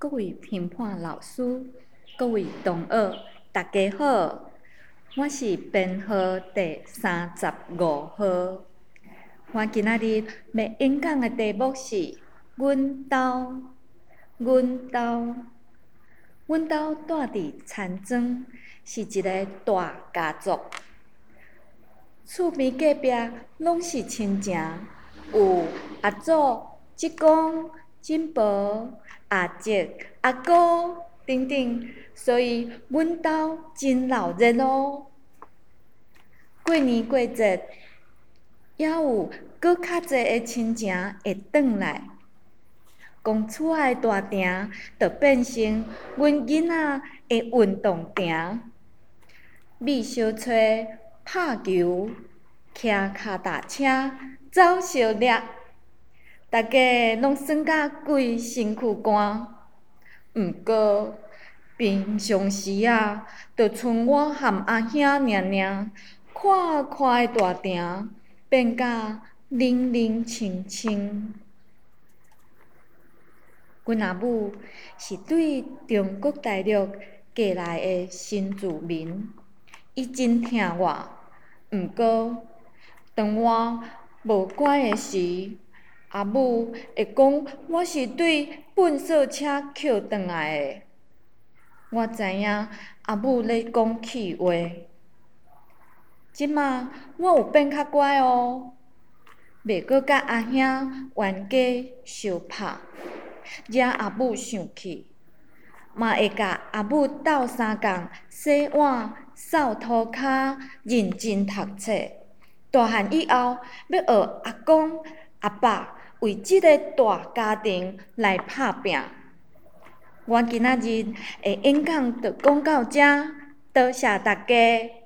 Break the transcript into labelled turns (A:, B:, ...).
A: 各位评判老师、各位同学，大家好，我是编号第35号。我今仔日要演讲的题目是“阮兜”。阮兜，阮兜住伫田庄，是一个大家族。厝边隔壁拢是亲情，有阿祖、叔公、婶婆、阿叔、阿姑等等，所以阮兜真闹热哦。过年过节，也有搁较济的亲情会转来。公厝仔的大亭，就变成阮囡仔的运动亭。米烧炊、拍球、骑脚踏车、走相掠，大家拢耍甲规身躯汗。毋过平常时啊，就剩我和阿兄尔尔，看看的大亭变甲冷冷清清。阮阿母是对中国大陆过来的新住民，伊真疼我。毋过，当我无乖的时，阿母会讲我是对粪扫车捡转来的。我知影阿母咧讲气话。即马我有变较乖哦，袂阁甲阿兄冤家相拍，惹阿母生气，嘛会甲阿母斗相共洗碗、扫涂骹、认真读册。大汉以后，要学阿公、阿爸为即个大家庭来拍拼。我今仔日的演讲就讲到这，多谢大家。